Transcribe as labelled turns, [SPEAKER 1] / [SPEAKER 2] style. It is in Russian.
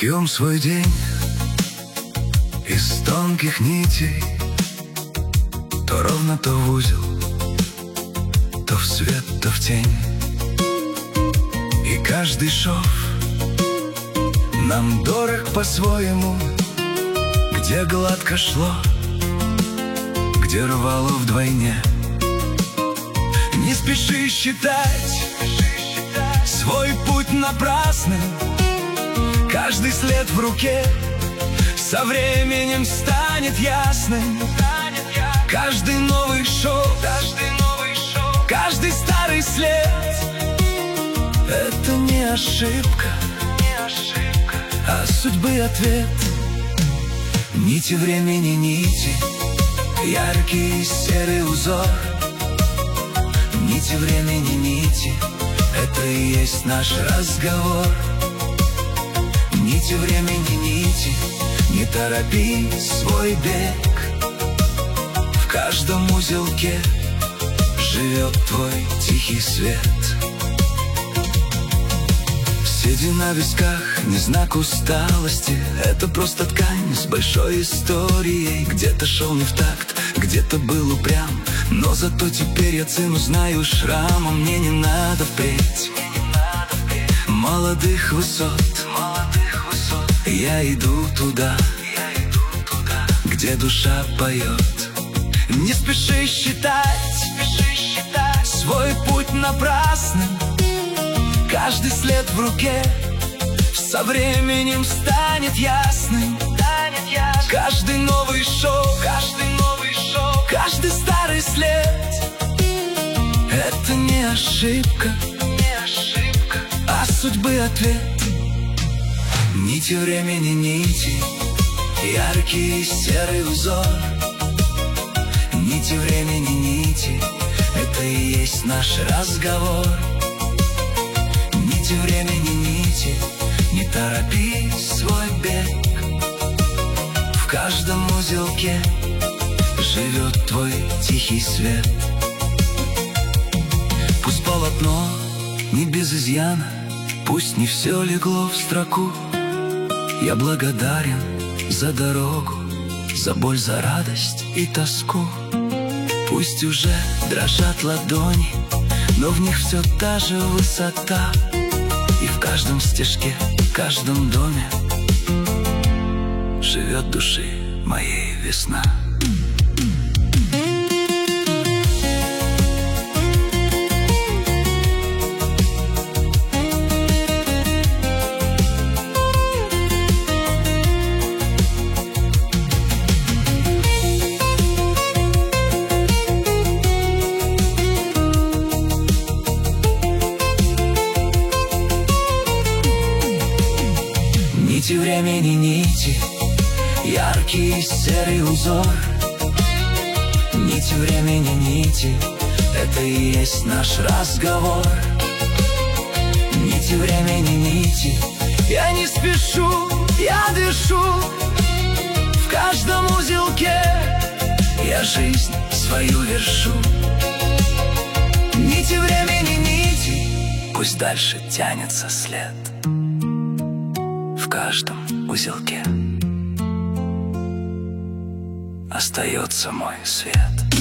[SPEAKER 1] Шьем свой день из тонких нитей, то ровно, то в узел, то в свет, то в тень. И каждый шов нам дорог по-своему, где гладко шло, где рвало вдвойне. Не спеши считать свой путь напрасным, каждый след в руке со временем станет ясным. Каждый новый шаг, каждый старый след — это не ошибка, а судьбы ответ. Нити времени, нити, яркий серый узор. Нити времени, нити, это и есть наш разговор. Нити времени, нити, не торопи свой бег. В каждом узелке живет твой тихий свет. Седи на висках, не знак усталости, это просто ткань с большой историей. Где-то шел не в такт, где-то был упрям, но зато теперь я цену знаю шрамом. Мне не надо впредь молодых высот. Я иду туда, где душа поет. Не спеши считать свой путь напрасным, каждый след в руке со временем станет ясным. Каждый новый шаг, каждый старый след — это не ошибка, а судьбы ответ. Нити времени, нити, яркий серый узор. Нити времени, нити, это и есть наш разговор. Нити времени, нити, не торопи свой бег. В каждом узелке живет твой тихий свет. Пусть полотно не без изъяна, пусть не все легло в строку. Я благодарен за дорогу, за боль, за радость и тоску. Пусть уже дрожат ладони, но в них все та же высота. И в каждом стежке, в каждом доме живет души моей весна. Нити времени, нити, яркий серый узор. Нити времени, нити, это и есть наш разговор. Нити времени, нити, я не спешу, я дышу. В каждом узелке я жизнь свою вершу. Нити времени, нити, пусть дальше тянется след. В каждом узелке остается мой свет.